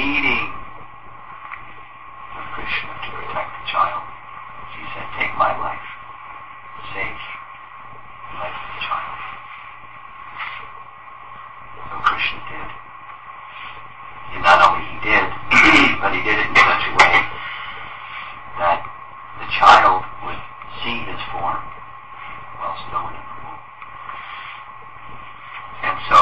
pleading with Krishna to protect the child. She said, take my life. Save the life of the child. So Krishna did. And not only he did, but he did it in such a way that the child would see his form while still in the womb. And so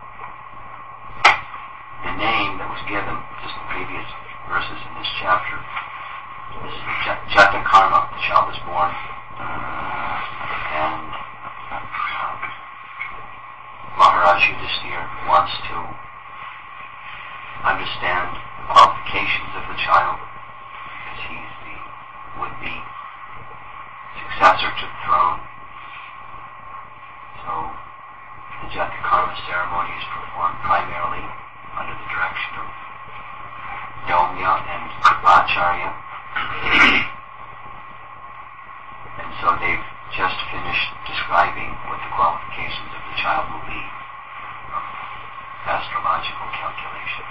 the name that was given, just the previous verses in this chapter, this is Jatakarma, the child is born, and Maharaj Yudhisthira wants to understand the qualifications of the child, because he's the would-be successor to the throne. So the Jatakarma ceremony is performed primarily under the direction of Domya and Kripacharya. And so they've just finished describing what the qualifications of the child will be from astrological calculation.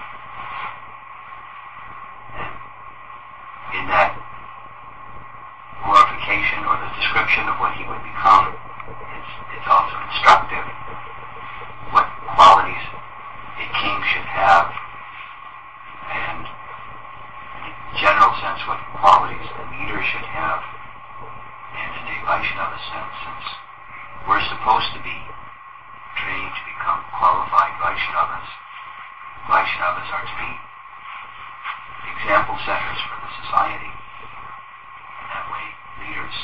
And in that glorification or the description of what he would become, it's also instructive what qualities a king should have, and in a general sense what qualities a leader should have, and in a Vaishnava sense, since we're supposed to be trained to become qualified Vaishnavas. Vaishnavas are to be example setters for the society. In that way, leaders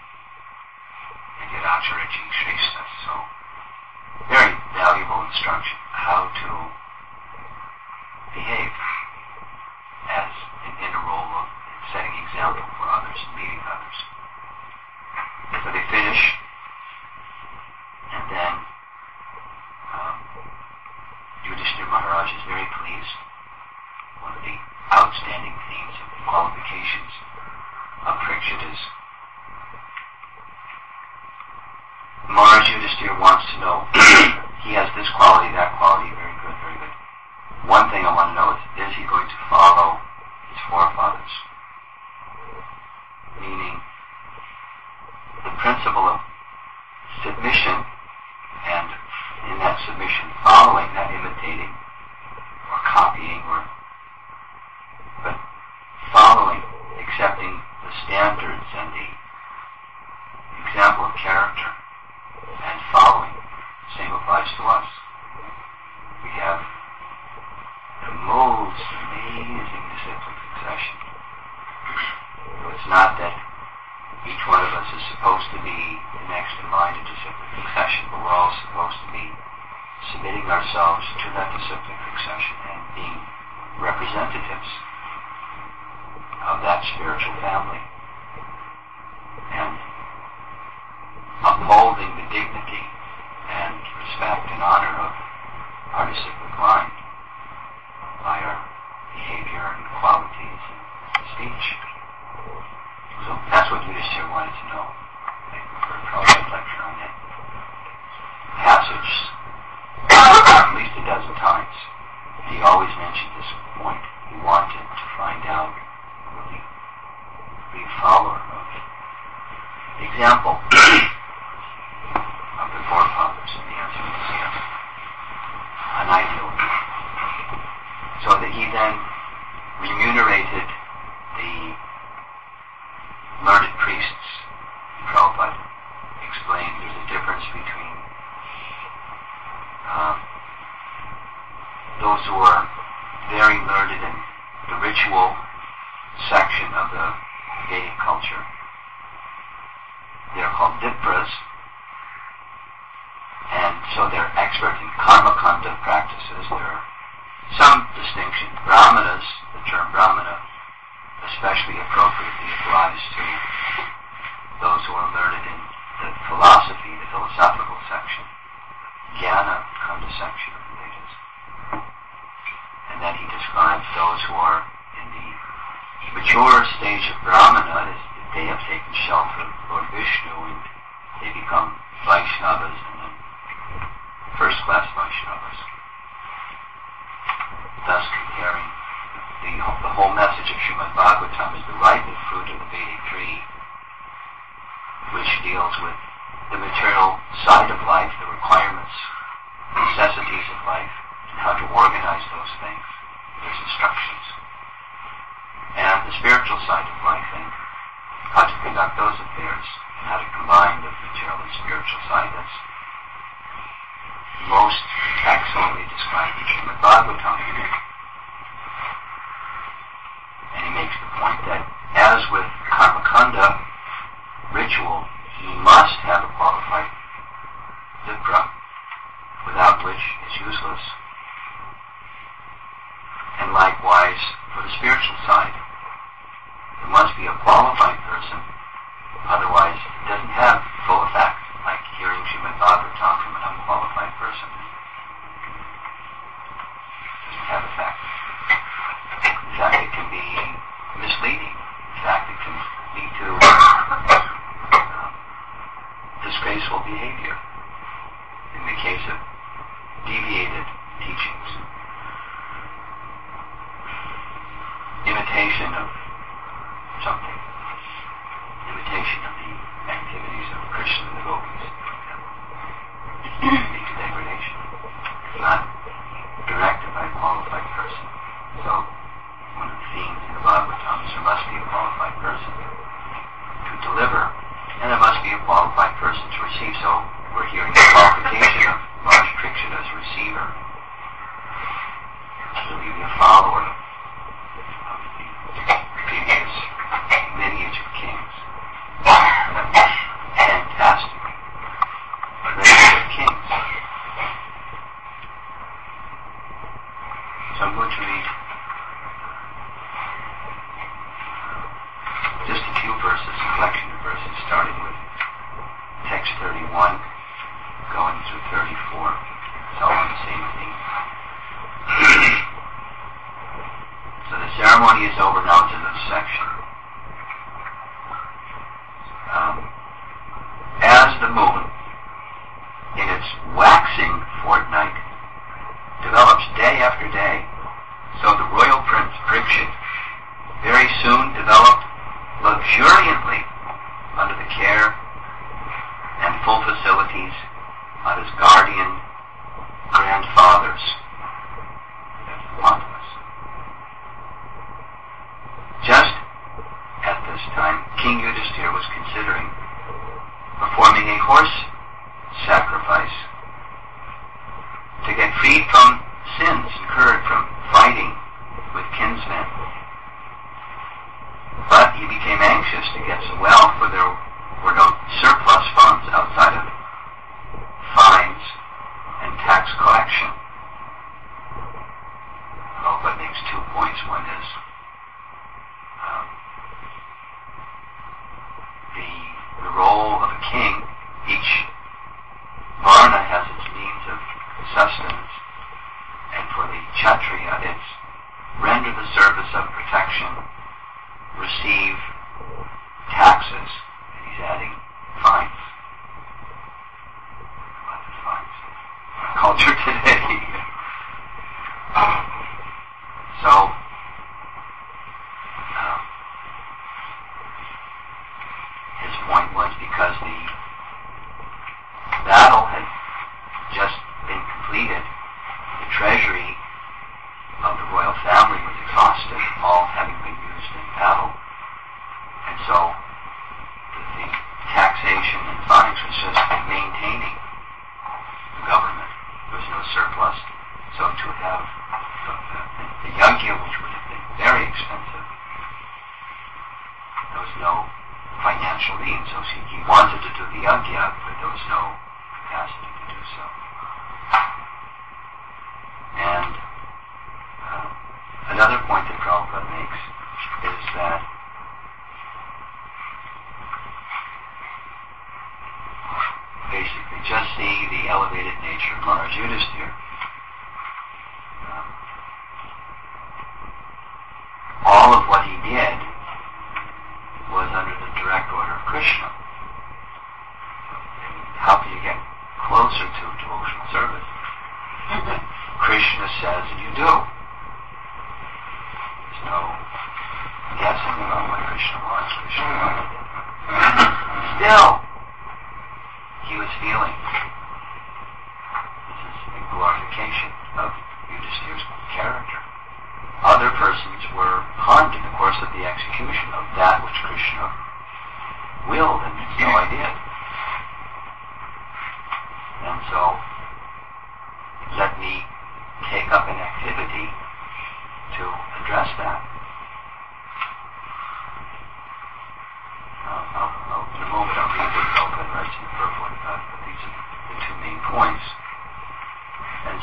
get Acharya Shrestha. So, very valuable instruction how to behave as in a role of setting example for others and leading others. So they finish, and then Yudhishthira Maharaj is very pleased. One of the outstanding themes of the qualifications of Parikshit is Maharaj Yudhishthira wants to know, he has this quality, that quality, very good, very good. One thing I want to know is he going to follow his forefathers? Meaning, the principle of submission, and in that submission following, not imitating or copying, but following, accepting the standards and the example of character, and following. Same applies to us. We have the most amazing disciplic succession. So it's not that each one of us is supposed to be the next in line in disciplic succession, but we're all supposed to be submitting ourselves to that disciplic succession and being representatives of that spiritual family, and upholding the dignity and respect and honor of our disciplic line by our behavior and qualities and speech. So that's what Yudhishthira wanted to know. I've heard Prabhupada's lecture on that passage at least a dozen times. He always mentioned this point. He wanted to find out, will he be a follower of the example of the forefathers? And the answer was yes. An ideal. So that he then remunerated the learned priests. Prabhupada explained there's a difference between those who are very learned in the ritual section of the Vedic culture. They're called Vipras, and so they're expert in karma kanda practices. There are some distinctions. Brahmanas, the term Brahmana, especially appropriately applies to those who are learned in the philosophy, the philosophical section, Jnana Kanda section of the Vedas. And then he describes those who are in the mature stage of Brahmana, as they have taken shelter of Lord Vishnu and they become Vaishnavas, and then first-class Vaishnavas, thus comparing the the whole message of Srimad Bhagavatam is the ripened fruit of the Vedic tree, which deals with the material side of life, the requirements, the necessities of life, and how to organize those things. There's instructions. And the spiritual side of life and how to conduct those affairs, and how to combine the material and spiritual side. That's most excellently described in Srimad Bhagavatam. And he makes the point that, as with Karmakanda ritual, you must have a qualified vipra, without which it's useless. And likewise, for the spiritual side, it must be a qualified person, otherwise it doesn't have full effect, like hearing Srimad Bhagavatam from an unqualified person. It doesn't have effect. In fact, it can be misleading. In fact, it can lead to disgraceful behavior in the case of deviated teachings. Imitation of something. Imitation of the activities of Krishna and the gopis. Lead to degradation. It's not directed by a qualified person. So, one of the themes in the Bhagavatam is there must be a qualified person to deliver, and there must be a qualified person to receive. So, we're hearing the qualification of Raj Parikshit as a receiver. So, he'll be a follower of the previous lineage of kings. Fantastic lineage of kings. So I'm going to read just a few verses, a collection of verses, starting with text 31, going through 34. It's all on the same theme. So the ceremony is over now to this section. As the moon, in its waxing fortnight, develops day after day, so the royal prince Parikshit very soon developed luxuriantly under the care and full facilities of his guardian grandfathers, Pontimus. Just at this time, King Yudhisthira was considering performing a horse sacrifice to get freed from sins incurred from fighting with kinsmen. But he became anxious to get some wealth, for there were no surplus funds outside of fines and tax collection. Oh, but makes 2 points. One is the role of a king. Each varna has its means of sustenance, and for the Kshatriya it's render the service of protection, receive taxes, and he's adding fines. Lots of fines. Culture today. So, his point was because the battle had just been completed, the treasury of the royal family was exhausted, all having been used in battle. And so the taxation and fines was just maintaining the government. There was no surplus. So to have the yajna, which would have been very expensive, there was no financial means. So he wanted to do the yajna, but there was no capacity to do so. And another point that Prabhupada makes is that basically just see the elevated nature of Maharaj Yudhisthira. All of what he did was under the direct order of Krishna. How can you get closer to devotional service? Krishna says, and you do.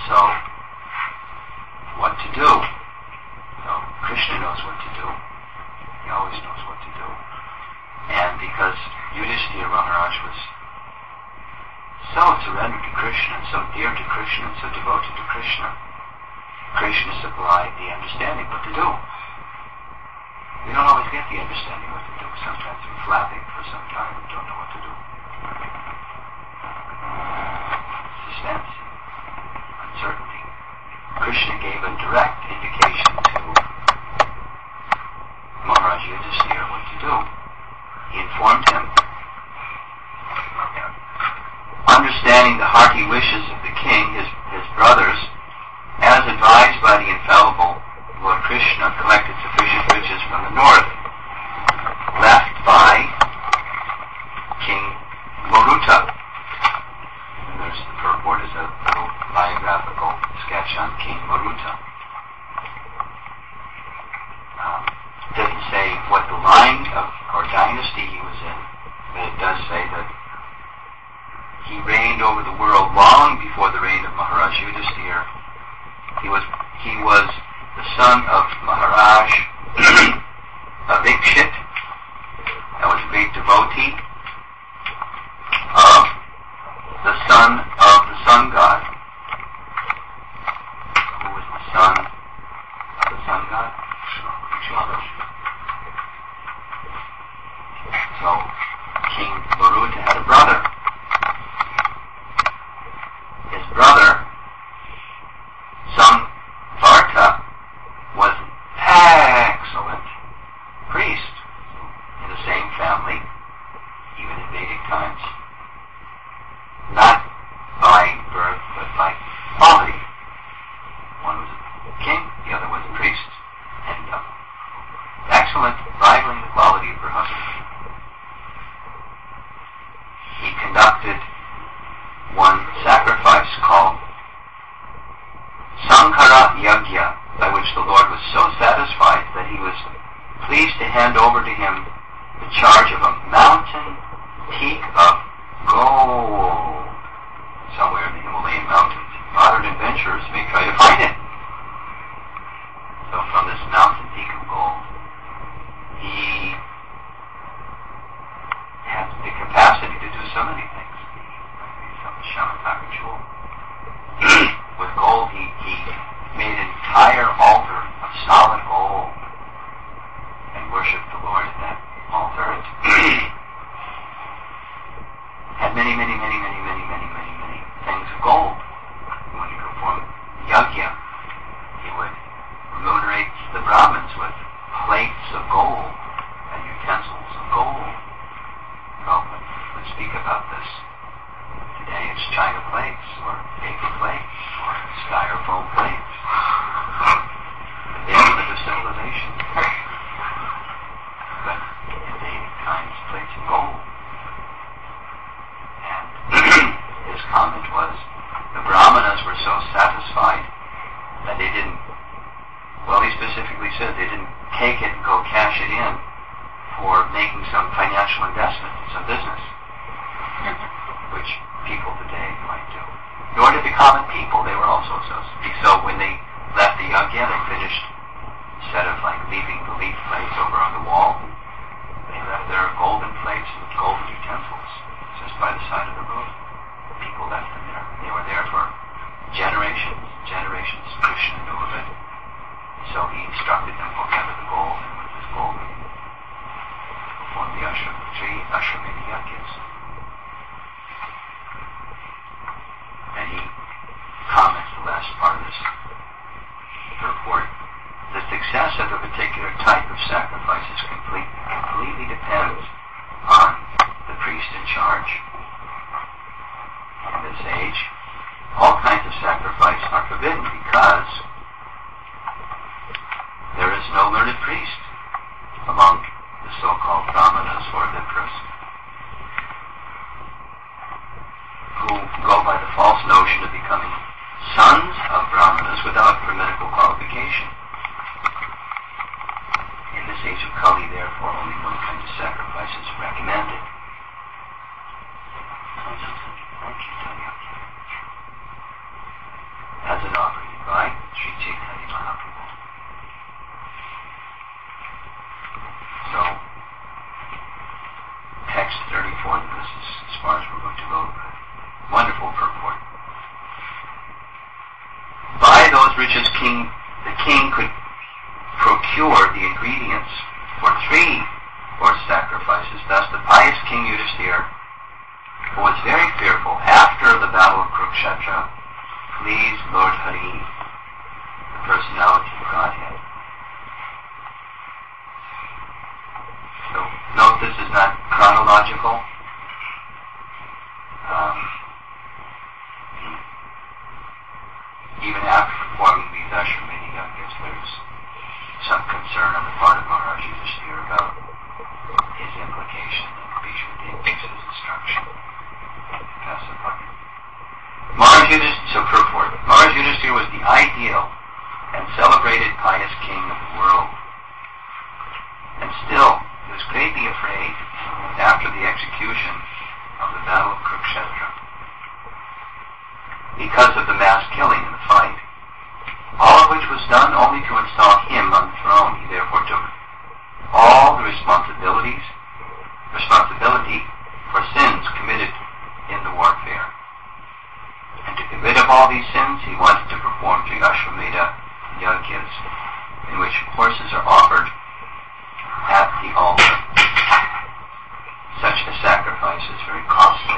So, what to do? So, Krishna knows what to do. He always knows what to do. And because Yudhishthira Maharaj was so surrendered to Krishna, and so dear to Krishna, and so devoted to Krishna, Krishna supplied the understanding what to do. We don't always get the understanding what to do. Sometimes we're flapping for some time and don't know what to do. Suspense, uncertainty. Krishna gave a direct indication to Maharaj Yudhishthira what to do. He informed him, understanding the hearty wishes of the king, his brothers, as advised by the infallible Lord Krishna, collected sufficient riches from the north, left by King Maruta. And there's the purport is a little biographical sketch on King Maruta. Didn't say what the line of or dynasty he was in, but it does say that he reigned over the world long before the reign of Maharaj Yudhishthira. He was the son of Maharaj Avikshit, that was a great devotee of the son of the sun god. Who was the son of the sun god? Vishnu. So, King Maruta had a brother. His brother, Samvarta, was an excellent priest in the same family, even in Vedic times. Not by birth, but by quality. One was a king, the other was a priest. And excellent, rivaling the quality of her husband. He conducted one sacrifice called Sankhara Yagya, by which the Lord was so satisfied that he was pleased to hand over to him the charge of a mountain peak of gold somewhere in the Himalayan mountains. Modern adventurers may try to find it. So from this mountain peak of gold, he had the capacity to do so many things. Some Shamataka jewel. With gold, he made an entire altar of solid gold and worshipped the Lord at that altar. And had many things of gold. When he performed yajna, he would remunerate the Brahmins with plates of gold and utensils of gold. Let's speak about this. Today it's china plates, or paper plates, or styrofoam plates. The basement of civilization. But in Vedic times, plates of gold. And his comment was, the Brahmanas were so satisfied that they didn't, well, he specifically said they didn't take it and go cash it in for making some financial investment in some business, which people today might do. Nor did the common people, they were also so when they left the yajna, they finished, instead of like leaving the leaf plates over on the wall, they left their golden plates and golden utensils just by the side of the road. People left them there. They were there for generations. Krishna knew of it. So he instructed them to gather the gold, and with this gold they performed the Ashwamedha yajnas. And he comments the last part of this report. The success of a particular type of sacrifices completely depends on the priest in charge. In this age, all kinds of sacrifice are forbidden because there is no learned priest among the so-called brahmanas or vipras who go by the false notion of becoming sons of brahmanas without medical qualification. In this age of Kali, therefore, only one kind of sacrifice is recommended. As as rich as the king could procure the ingredients for 3 horse sacrifices. Thus the pious King Yudhisthira, who was very fearful after the battle of Kurukshetra, pleased Lord Hari, the personality of Godhead. So note this is not chronological. Even after performing these Ashwamedha Yajnas, there's some concern on the part of Maharaj Yudhisthira about his implication that Bhishma did gives his instruction. Pass upon him. Maharaj Yudhisthira was the ideal and celebrated pious king of the world. And still, he was greatly afraid after the execution of the Battle of Kurukshetra, because of the mass killing in the fight, all of which was done only to install him on the throne. He therefore took all the responsibility for sins committed in the warfare. And to get rid of all these sins, he wanted to perform 3 Ashwamedha Yajnas, in which horses are offered at the altar. Such a sacrifice is very costly.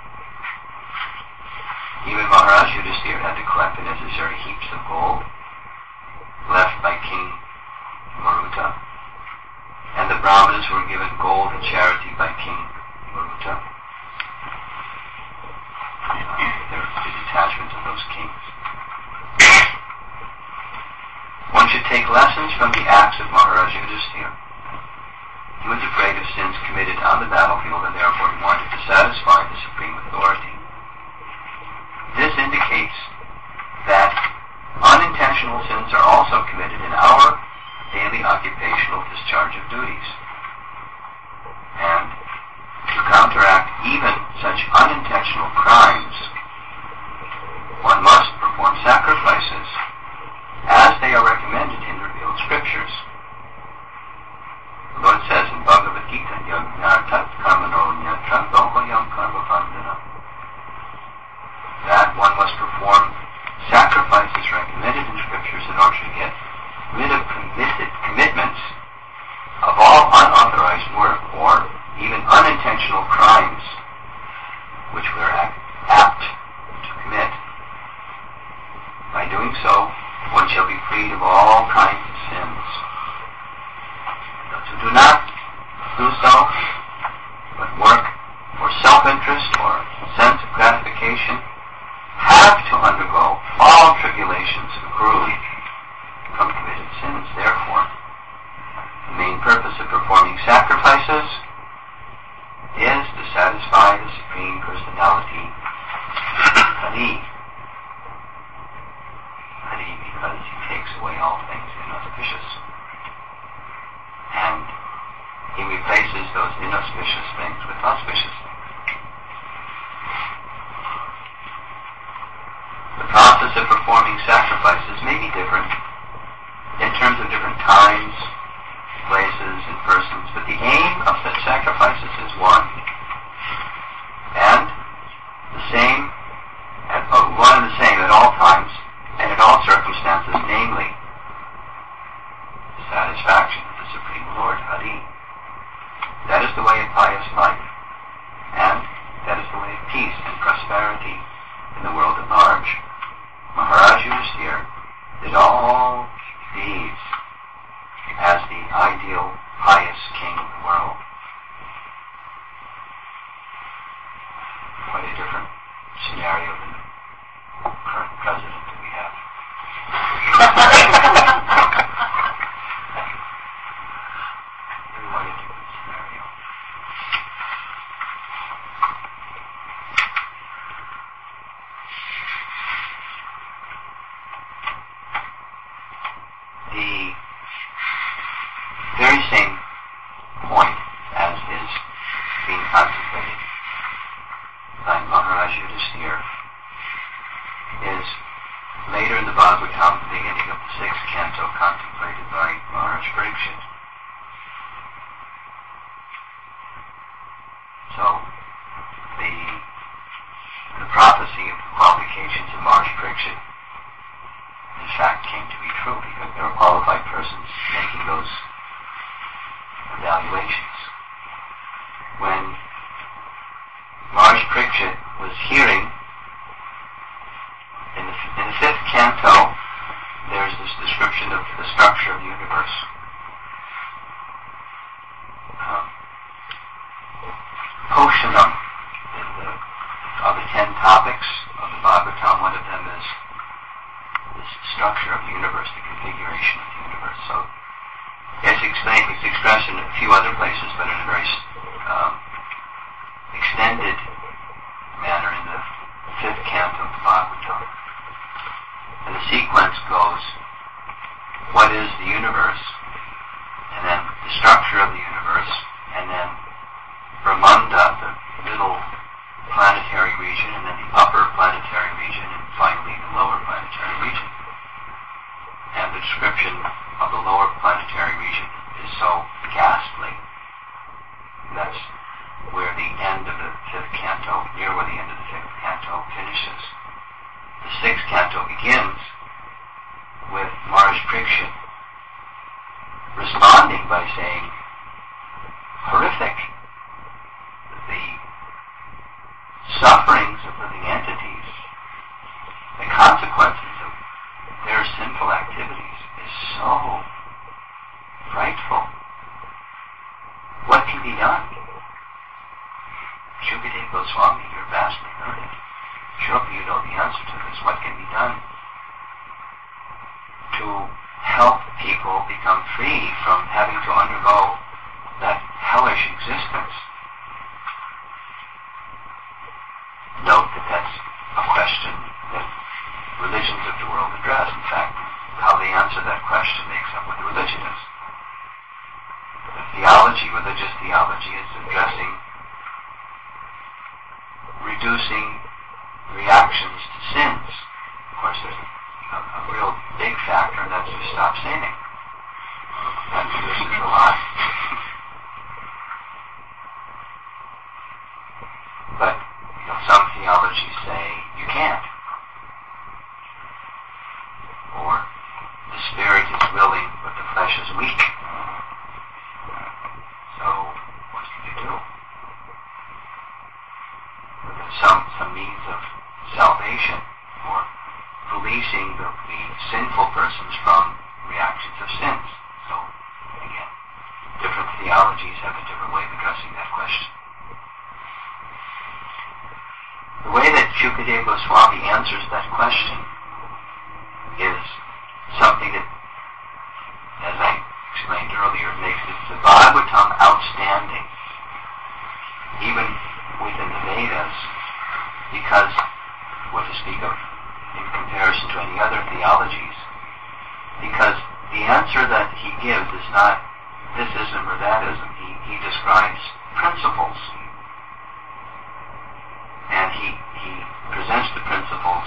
Even Maharaj Yudhisthira had to collect the necessary heaps of gold left by King Maruta, and the Brahmanas were given gold in charity by King Maruta. They're the detachment of those kings. One should take lessons from the acts of Maharaj Yudhisthira. He was afraid of sins committed on the battlefield, and therefore he wanted to satisfy the supreme authority. This indicates that unintentional sins are also committed in our daily occupational discharge of duties. And to counteract even such unintentional crimes, one must perform sacrifices as they are recommended in revealed scriptures. The Lord says in Bhagavad Gita, Yajnartat karmano nyatra dohoyam karma bandhana, that one must perform sacrifices recommended in scriptures in order to get rid of commitments of all unauthorized work or even unintentional crimes which we are apt to commit. By doing so, one shall be freed of all kinds of sins. Those who do not do so, but work for self-interest or sense of gratification, have to undergo all tribulations accrued from committed sins. Therefore, the main purpose of performing sacrifices is to satisfy the Supreme Personality, Hari. Hari, because he takes away all things inauspicious. And he replaces those inauspicious things with auspicious things. The process of performing sacrifices may be different in terms of different times, places, and persons, but the aim of such sacrifices is one. And the same, one and the same at all times and in all circumstances, namely, the satisfaction of the Supreme Lord, Hari. That is the way of pious life, and that is the way of peace and prosperity in the world at large. Maharaj Yudhisthira did all these as the ideal, pious king of the world. Quite a different scenario than the current president that we have. Quite a different scenario. The very same point as is being contemplated by Maharaj Yudhisthira is later in the Bhagavatam, beginning of the 6th canto, contemplated by Maharaj Parikshit. So, the prophecy of the qualifications of Maharaj Parikshit is canto, there's this description of the structure of the universe. Poshanam, of the 10 topics of the Bhagavatam, one of them is this structure of the universe, the configuration of the universe. So it's expressed in a few other places, but in a very extended manner in the 5th canto of the Bhagavatam. And the sequence goes, what is the universe? And then the structure of the universe, and then Brahmanda, the middle planetary region, and then the upper planetary region, and finally the lower planetary region. And the description of the lower planetary region is so ghastly. That's where the end of the 5th canto, near where the end of the 5th canto finishes. The 6th canto begins with Maharaj Parikshit responding by saying, horrific. The sufferings of living entities, the consequences of their sinful activities is so frightful. What can be done? Shukadeva Goswami, you're vastly learned. Surely you know the answer to this. What can be done to help people become free from having to undergo that hellish existence? Note that that's a question that religions of the world address. In fact, how they answer that question makes up what the religion is. The theology, religious theology, is addressing reducing reactions to sins. Of course, there's a real big factor, and that's to stop sinning. That reduces a lot. But some theologies say you can't. Or the spirit is willing, but the flesh is weak. So, what can you do? There's some means of salvation, or releasing the sinful persons from reactions of sins. So, again, different theologies have a different way of addressing that question. The way that Shukadeva Goswami answers that question is something that, as I explained earlier, makes the Bhagavatam outstanding, even within the Vedas, because, what to speak of in comparison to any other theologies, because the answer that he gives is not this ism or that ism. He describes principles. And he presents the principles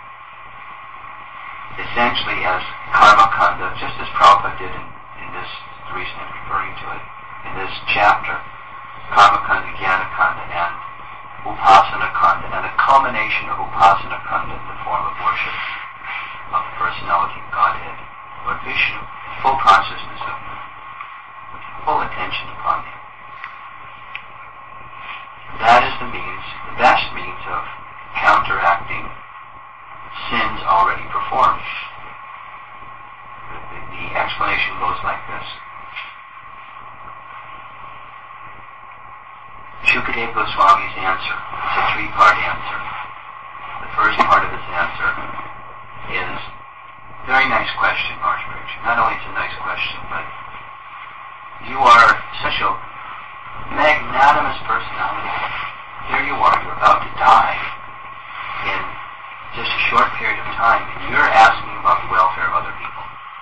essentially as karma kanda, just as Prabhupada did in this, the reason I'm referring to it, in this chapter, karma kanda, jnana kanda, and upasana kanda, and the culmination of upasana kanda in the form of worship of the personality of Godhead, Lord Vishnu, full consciousness of him, with full attention upon him. That is the best means of counteracting sins already performed. The explanation goes like this. Shukadeva Goswami's answer, it's a 3-part answer. The first part of his answer is, very nice question, Maharaj Parikshit. Not only it's a nice question, but you are such a magnanimous personality. Here you are, you're about to die in just a short period of time, and you're asking about the welfare of other people.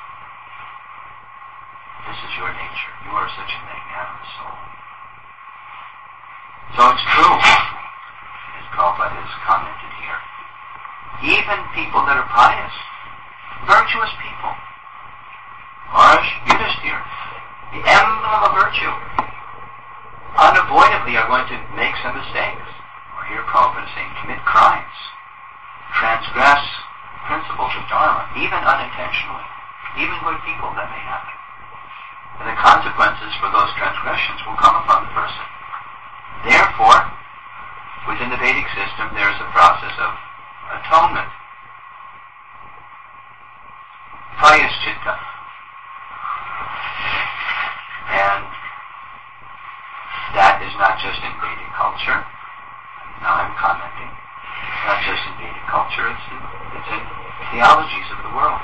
This is your nature. You are such a magnanimous soul. So it's true, as Prabhupada has commented here. Even people that are pious, virtuous people, Maharaj Yudhisthira, the emblem of virtue, unavoidably are going to make some mistakes. Or here Prabhupada is saying, commit crimes, transgress principles of Dharma, even unintentionally, even good people that may happen. And the consequences for those transgressions will come upon the person. Therefore, within the Vedic system, there is a process of atonement. prakta. And that is not just in Vedic culture. Now I'm commenting. It's not just in Vedic culture, it's in theologies of the world.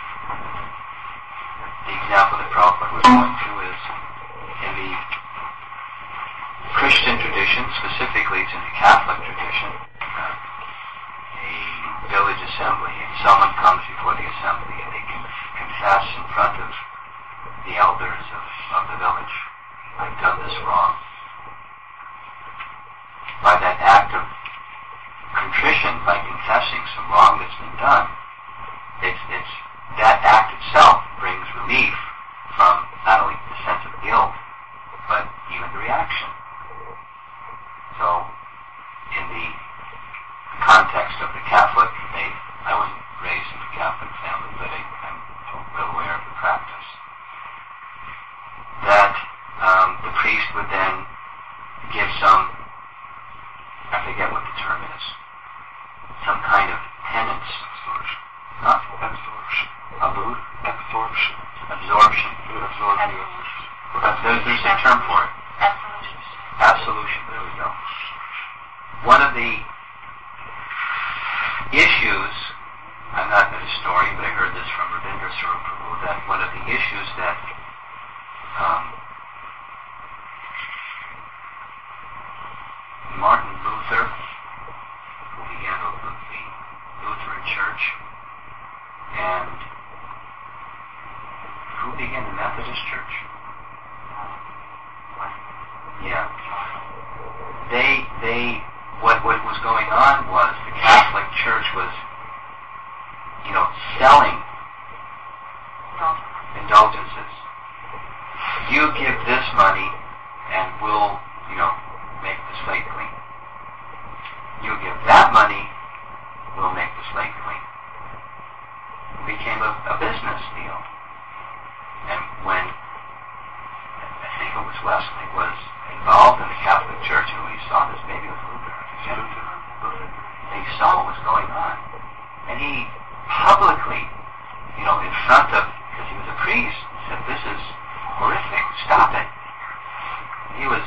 The example that Prabhupada was going to is in the Christian tradition, specifically it's in the Catholic tradition, a village assembly, and someone comes before the assembly and they can confess in front of the elders of the village, I've done this wrong. By that act of contrition, by confessing some wrong that's been done, it's that act itself brings relief from not only the sense of guilt, but even the reaction. So, in the context of the Catholic faith, I wasn't raised in a Catholic family, but I'm well aware of the practice, that the priest would then give some, I forget what the term is, some kind of penance. Absorption. Huh? Absorption. Absorption. Absorption. There's a term for it. Absolution. Absolution. There we go. One of the issues, I'm not a historian, but I heard this from Ravindra Sarup Prabhu, that one of the issues that Martin Luther, who began the Lutheran Church, and who began the Methodist Church? Yeah. What was going on was the Catholic Church was, selling indulgences. You give this money and we'll, make the slate clean. You give that money, we'll make the slate clean. It became a business deal. And when, I think it was Wesley, was involved in the Catholic Church, and we saw this, maybe it was Luther, and he saw what was going on. And he publicly, in front of, because he was a priest, said, this is horrific, stop it. He was,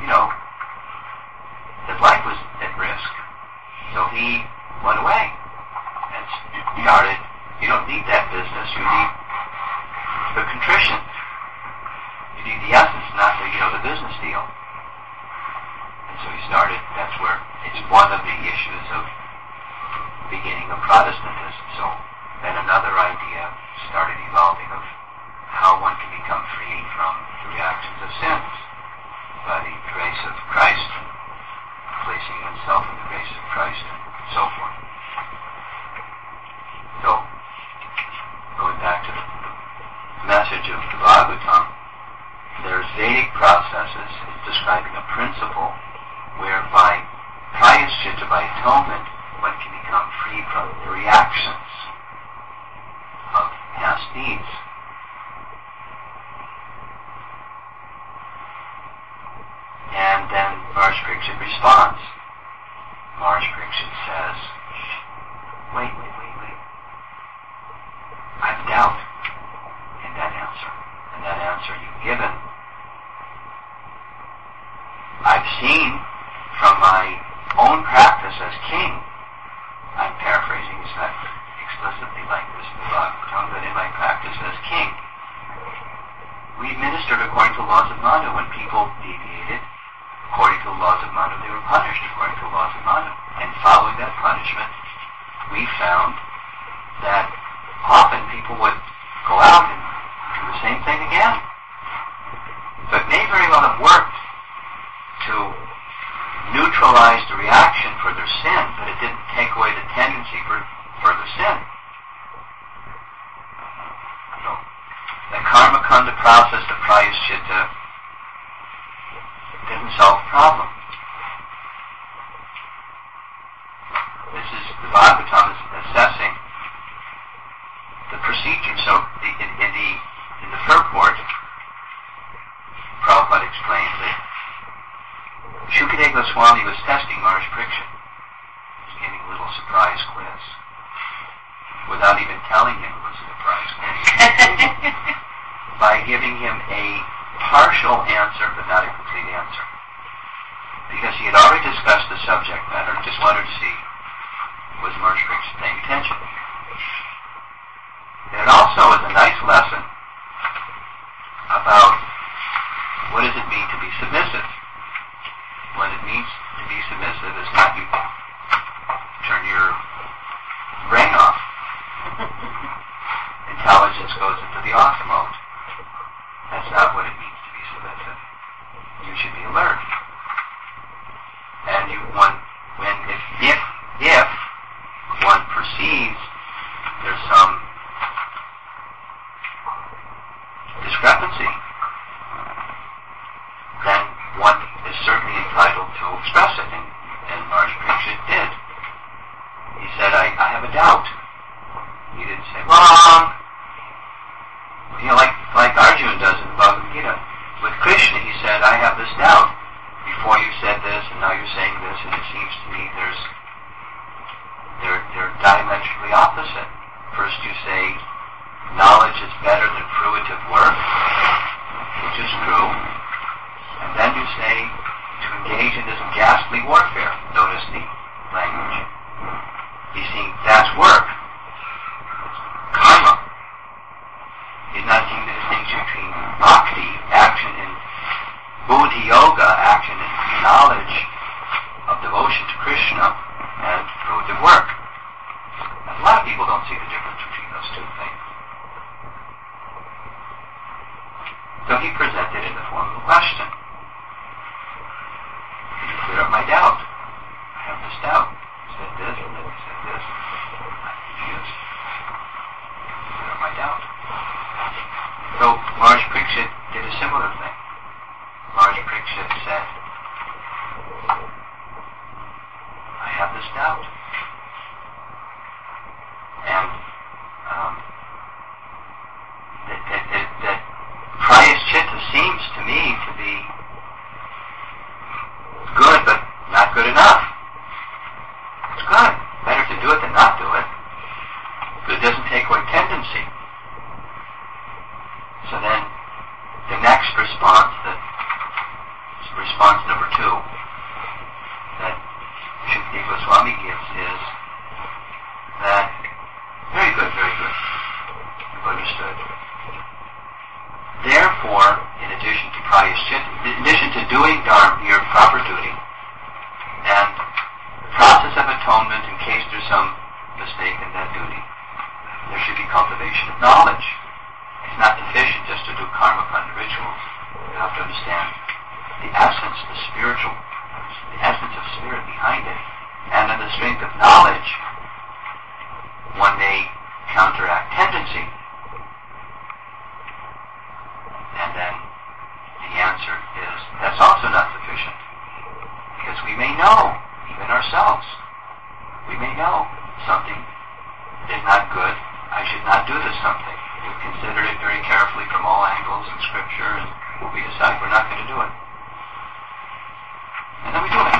his life was at risk. So he went away and started, you don't need that business, you need the contrition. You need the essence, not the business deal. And so he started, that's where it's one of the issues of beginning of Protestantism. So then another idea started evolving of how one can become free from the reactions of sins by the grace of Christ, placing oneself in the grace of Christ, and so forth. So, going back to the message of the Bhagavatam, there's Vedic processes describing a principle whereby prayaschitta, by atonement, one can become free from the reactions of past deeds. And then Maharaj Parikshit responds. Maharaj Parikshit says, wait. I have doubt in that answer. And that answer you've given, I've seen from my own practice as king. I'm paraphrasing, it's not explicitly like this in the Bhagavatam, but in my practice as king, we ministered according to the laws of Manu. When people deviated according to the laws of Manu, they were punished according to the laws of Manu. And following that punishment, we found that often people would go out and do the same thing again. So it may very well have worked to neutralize the reaction for their sin, but it didn't take away the tendency for further sin. So the karma kanda process, the prayaschitta, didn't solve the problem. This is, the Bhagavatam is assessing the procedure. So in the purport, Prabhupada explains that Shukadeva Goswami was testing Maharaj Parikshit. He was giving a little surprise quiz without even telling him it was a surprise quiz. by giving him a partial answer, but not a complete answer. Because he had already discussed the subject matter, just wanted to see, was Marsh Briggs paying attention? And it also is a nice lesson about what does it mean to be submissive. What it means to be submissive is not you turn your brain off. Intelligence goes into the off mode. That's not what it means to be submissive. You should be alert. And if one perceives there's some discrepancy, then one is certainly entitled to express it, and Marsh Briggs did. He said, I have a doubt. He didn't say, wrong. You know, like Arjuna does in the Bhagavad Gita. With Krishna, he said, I have this doubt. Before you said this, and now you're saying this, and it seems to me they're diametrically opposite. First you say, knowledge is better than fruitive work, which is true. And then you say, to engage in this ghastly warfare. Notice the language. He's saying, that's work. Karma. He's not seeing the distinction between bhakti, action in buddhi yoga, action in knowledge of devotion to Krishna, and fruitive work. And a lot of people don't see the difference between those two things. So he presented in the form of a question. Can you clear up my doubt? I have this doubt. You said this, and then you said this. I'm confused. Can you clear up my doubt? So Marsh Briggs did a similar thing. Marsh Briggs said, I have this doubt. And that Prayaschitta seems to me to be good, but not good enough. It's good. Better to do it than not do it. But it doesn't take away tendency. So then, the next response, response number 2, that Shukadeva Goswami gives is that, very good, you've understood. Therefore, in addition to prayaschitta, in addition to doing dharma, your proper duty, and the process of atonement in case there's some mistake in that duty, there should be cultivation of knowledge. It's not sufficient just to do karma kanda rituals. You have to understand the essence, the essence of spirit behind it. And in the strength of knowledge, one may counteract tendency. And then the answer is, that's also not sufficient. Because we may know, even ourselves, we may know something is not good, I should not do this something. We consider it very carefully from all angles in Scripture, and we decide we're not going to do it. And then we do it.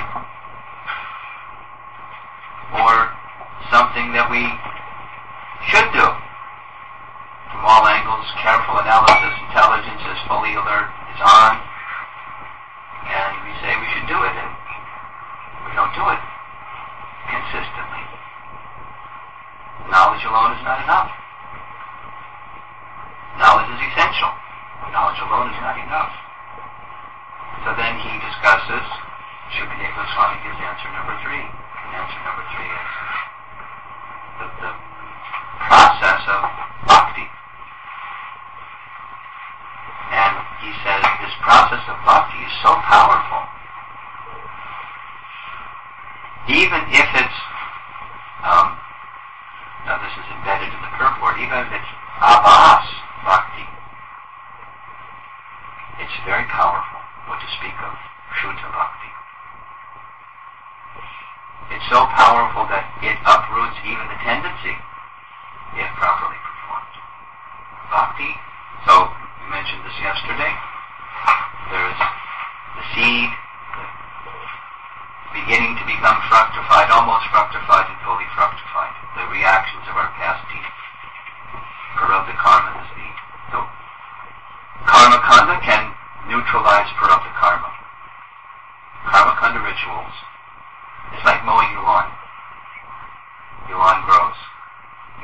Or something that we should do. From all angles, careful analysis, intelligence is fully alert, is on, and we say we should do it, and we don't do it consistently. Knowledge alone is not enough. Knowledge is essential. Knowledge alone is not enough. So then he discusses, Shukadeva Goswami gives answer number 3. And answer number 3 is the process of bhakti. And he says this process of bhakti is so powerful. Even if it's, now this is embedded in the purport, even if it's abhas bhakti, it's very powerful, what to speak of Shuddha bhakti. It's so powerful that it uproots even the tendency, if properly performed. Bhakti, so we mentioned this yesterday, there's the seed beginning to become fructified, almost fructified and fully fructified. The reactions of our past deeds corrupt the karma, the seed.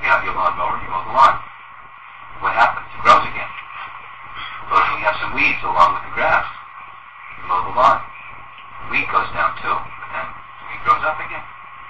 out your lawnmower, you mow the lawn. What happens? It grows again. Suppose you have some weeds along with the grass. You mow the lawn. The weed goes down too, but then the weed grows up again.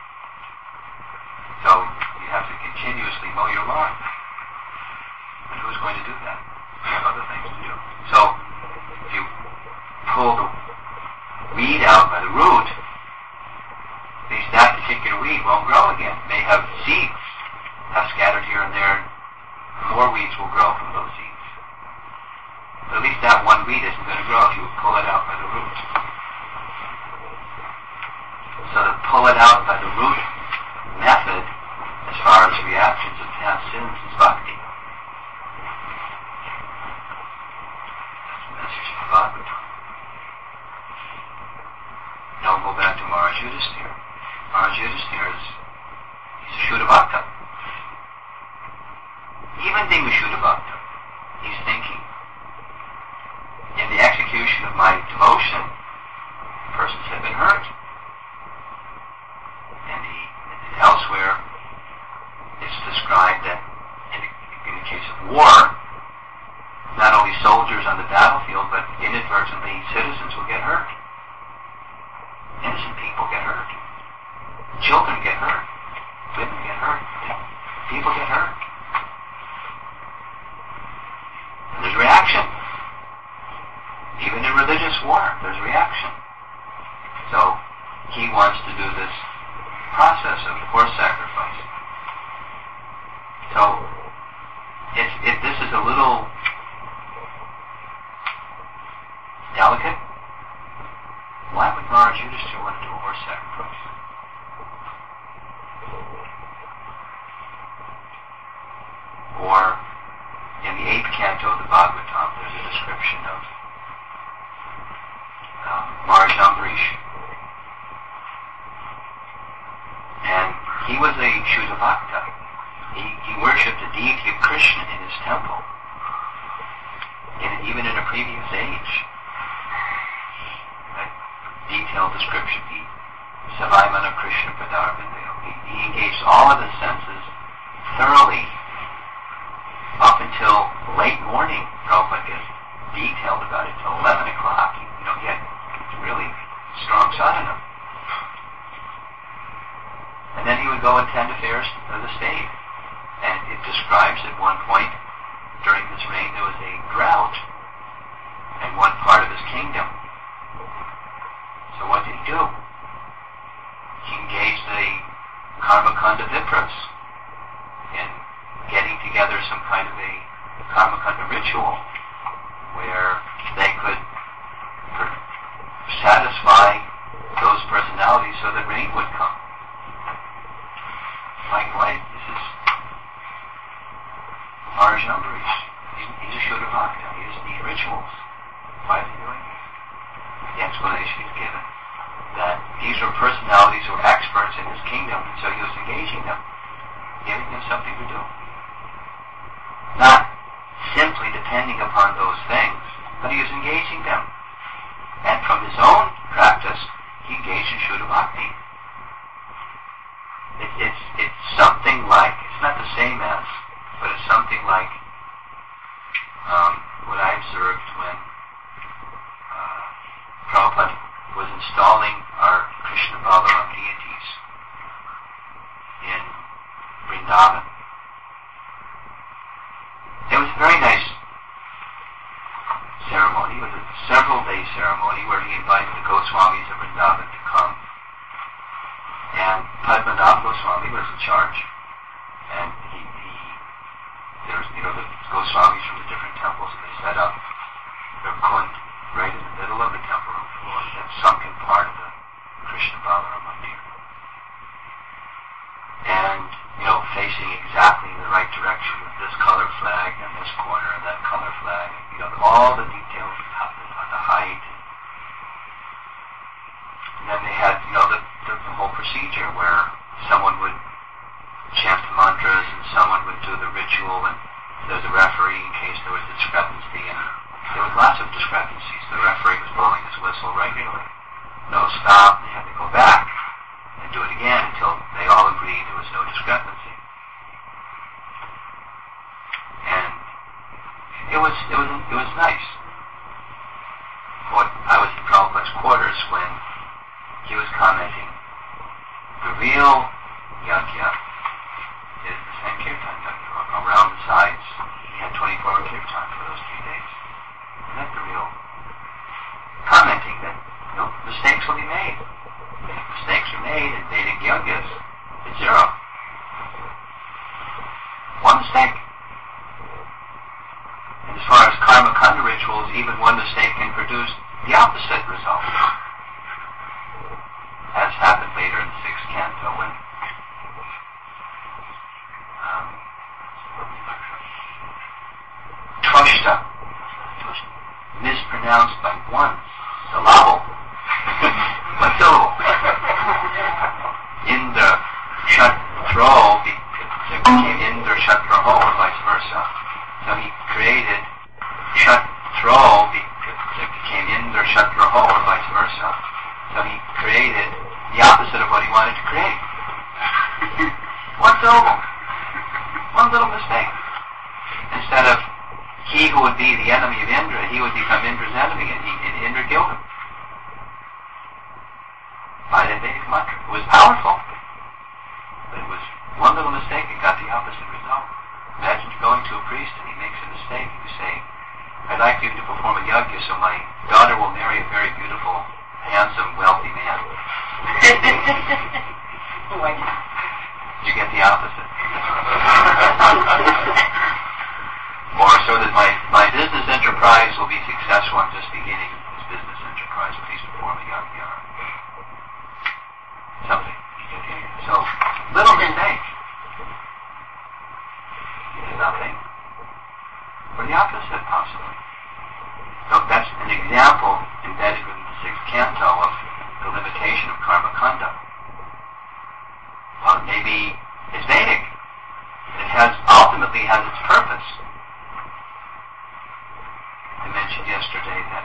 So you have to continuously mow your lawn. And who's going to do that? You have other things to do. So if you pull the weed out by the root, at least that particular weed won't grow again. It may have seeds have scattered here and there. More weeds will grow from those seeds. But at least that one weed isn't going to grow if you pull it out by the root. So the pull it out by the root method, as far as reactions of past sins, is bhakti. That's the message of the Bhagavatam. Now we'll go back to Maharaj Yudhisthira. Maharaj Yudhisthira he's a Shuddha Bhakta. Even being a Shuddha Bhakta, he's thinking, in the execution of my devotion, persons have been hurt. And elsewhere, it's described that in the case of war, not only soldiers on the battlefield, but inadvertently citizens will get hurt. Innocent people get hurt. Children get hurt. Women get hurt. People get hurt. And there's reaction. Even in religious war, there's reaction. So he wants to do this process of forced sacrifice. So if this is a little delicate, why would Maharaj Yudhisthira want to do a horse sacrifice? Or in the 8th canto of the Bhagavatam, there's a description of Maharaj Ambarish. And he was a Shuddha Bhakta. He worshipped the deity of Krishna in his temple, even in a previous age. A detailed description, the Savaimana Krishna Padarvindayo. He engaged all of the senses thoroughly up until late morning. Prabhupada gets detailed about it till 11 o'clock. He had really strong sadhana. And then he would go and tend affairs of the state. And it describes at one point during his reign there was a drought in one part of his kingdom. So what did he do? He engaged the Karmakanda Vipras in getting together some kind of a Karmakanda ritual where they could satisfy those personalities so that rain would come. Likewise, this is Maharaj Ambarish. He's a Shuddha Bhakta. He doesn't need rituals. Why is he doing this? The explanation is given that these were personalities who were experts in his kingdom, and so he was engaging them, giving them something to do. Not simply depending upon those things, but he was engaging them. And from his own practice, he engaged in Shuddha Bhakti. It's something like, it's not the same as, but it's something like what I observed when Prabhupada was installing our Krishna Balaram deities in Vrindavan. It was a very nice ceremony. It was a several-day ceremony where he invited the Goswamis of Vrindavan to come. And Padmanabh Goswami was in charge. And there was, the Goswamis from the different temples, and they set up their kund right in the middle of the temple room floor, that sunken part of the Krishna Balaram Mandir. And, facing exactly in the right direction with this color flag and this corner and that color flag, all the details on the height. And then they had, the whole procedure where someone would chant the mantras and someone would do the ritual, and there's a referee in case there was discrepancy, and there was lots of discrepancies. The referee was blowing his whistle regularly. No stop, and they had to go back and do it again until they all agreed there was no discrepancy. was nice. But I was in Prabhupada's quarters when he was commenting, the real yajna is the Sankirtan yajna. Around the sides, he had 24-hour kirtan for those 3 days. And that's the real commenting that mistakes will be made. If mistakes are made in Vedic yajnas, it's 0. One mistake. And as far as karma kanda rituals, even one mistake can produce the opposite result. As happened later in the 6th canto when Twashta, mispronounced by one syllable, one syllable. Indra Shatro became Indra Shatraho, or vice versa. So he created Shatro became Indra Shatraho, or vice versa. So he created the opposite of what he wanted to create. One syllable. One little mistake. Instead of he who would be the enemy of Indra, he would become Indra's enemy, and Indra killed him. By that Vedic mantra. It was powerful. But it was one little mistake and got the opposite result. Imagine going to a priest and he makes a mistake and you say, I'd like you to perform a yajna so my daughter will marry a very beautiful, handsome, wealthy man. You get the opposite. Or so that my business enterprise will be successful. I'm just beginning this business enterprise. Please perform a yajna. Something. So, little mistake. Nothing. Or the opposite, possibly. So that's an example embedded within the 6th canto of the limitation of karma kanda. Well, maybe it's Vedic. It ultimately has its purpose. I mentioned yesterday that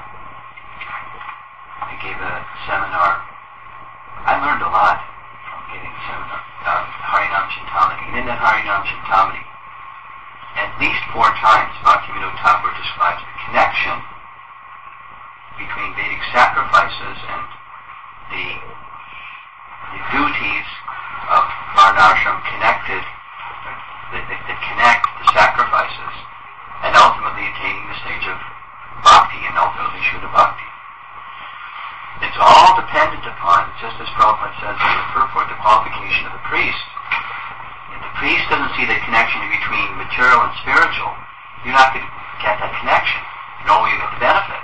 I gave a seminar. I learned a lot from giving a seminar, Harinam Chintamani. And in that Harinam Chintamani, at least 4 times, Bhaktivinoda Thakur describes the connection between Vedic sacrifices and the duties of Varnashram connected, that connect the sacrifices, and ultimately attaining the stage of bhakti, and ultimately Shuddha Bhakti. It's all dependent upon, just as Prabhupada says in the purport, the qualification of the priest. If the priest doesn't see the connection between material and spiritual, you're not going to get that connection, nor will you get the benefit.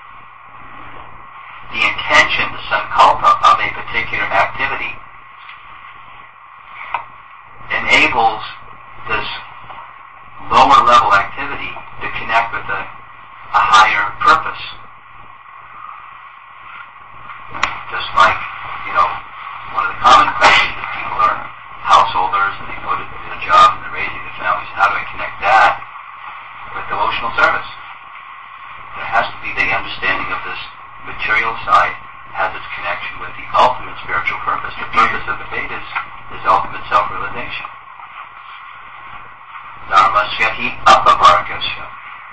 The intention, the sankalpa of a particular activity enables this lower level activity to connect with a higher purpose. Just like, one of the common questions that people are householders and they go to their job and they're raising their families, how do I connect that with devotional service? There has to be the understanding of this material side has its connection with the ultimate spiritual purpose. The purpose of the Vedas is ultimate self-realization. Dharmasya hi apavargasya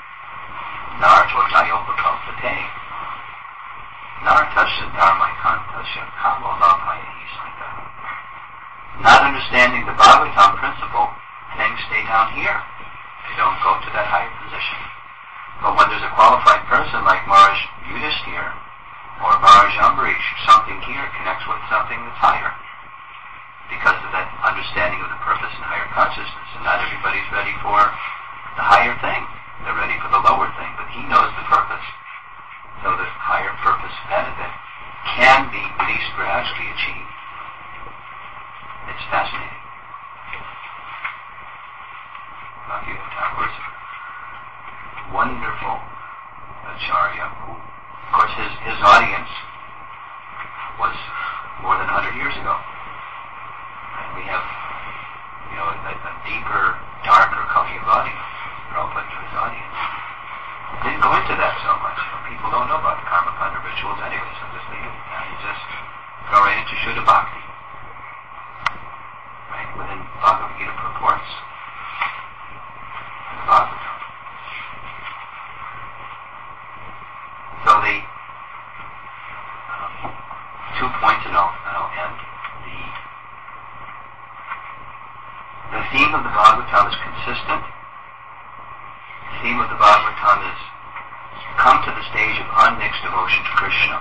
nartotayopakalpate nartasya dharmaikantasya kamolabhaya hi sankara. Not understanding the Bhagavatam principle, things stay down here. They don't go to that higher position. But when there's a qualified person like Maharaj Yudhishthira or Maharaj Ambarish, something here connects with something that's higher because of that understanding of the purpose and higher consciousness. And not everybody's ready for the higher thing. They're ready for the lower thing, but he knows the purpose. So the higher purpose benefit can be at least gradually achieved. It's fascinating. Bhaktivinoda Thakur is a wonderful acharya who, of course, his audience was more than 100 years ago. And we have, a deeper, darker Kali Yuga audience. Prabhupada to his audience didn't go into that so much. People don't know about the karma kanda rituals anyway, so just leave it. You just go right into Shuddha Bhakti. Right? Within Bhagavad Gita purports. And Bhagavatam. mixed devotion to Krishna.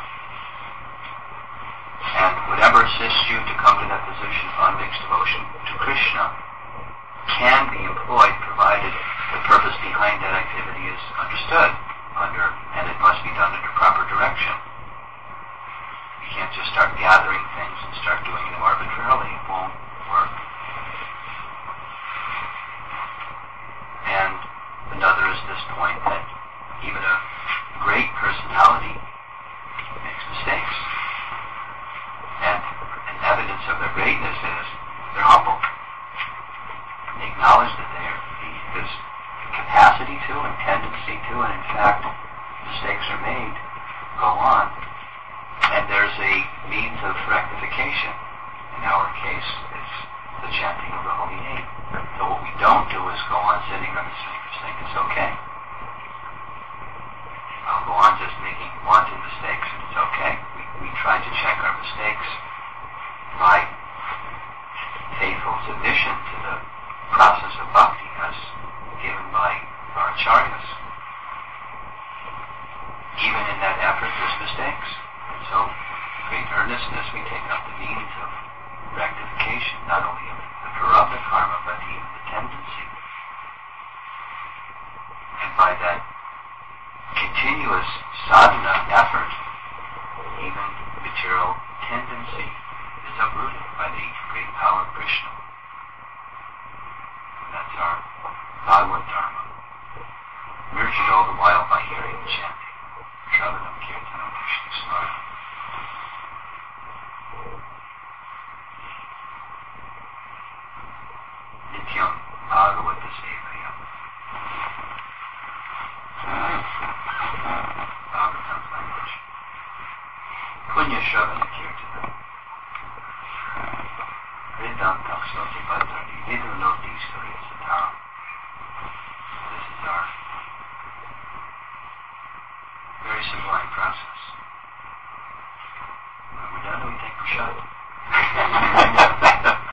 And whatever assists you to come to that position of unmixed devotion to Krishna can be employed provided the purpose behind that activity is understood and it must be done under proper direction. You can't just start gathering things and start doing them arbitrarily. It won't work. And another is this point that even a great personality makes mistakes. And an evidence of their greatness is they're humble. They acknowledge that there's capacity to and tendency to, and in fact, mistakes are made, go on. And there's a means of rectification. In our case, it's the chanting of the Holy Name. So what we don't do is go on sitting on the same saying it's okay. I'll go on just making wanton mistakes and it's okay. We try to check our mistakes by faithful submission to the process of bhakti as given by our acharyas. Even in that effort, there's mistakes. And so, great earnestness, we take up the means of rectification, not only of the prarabdha karma, but even the tendency. And by that continuous sadhana effort, even material tendency is uprooted by the great power of Krishna. And that's our Bhagavad Dharma. Nurtured all the while by hearing and chanting. Shravanam Kirtanam Vishnu Smaranam. Nityam Bhagavata Sevayam. Bhagavatam's language. Punya Shravana Kirtanam. Vedantam Soti Bhadrani. Vidunoti Surya Satam. This is our very sublime process. When we're done, we take prasad.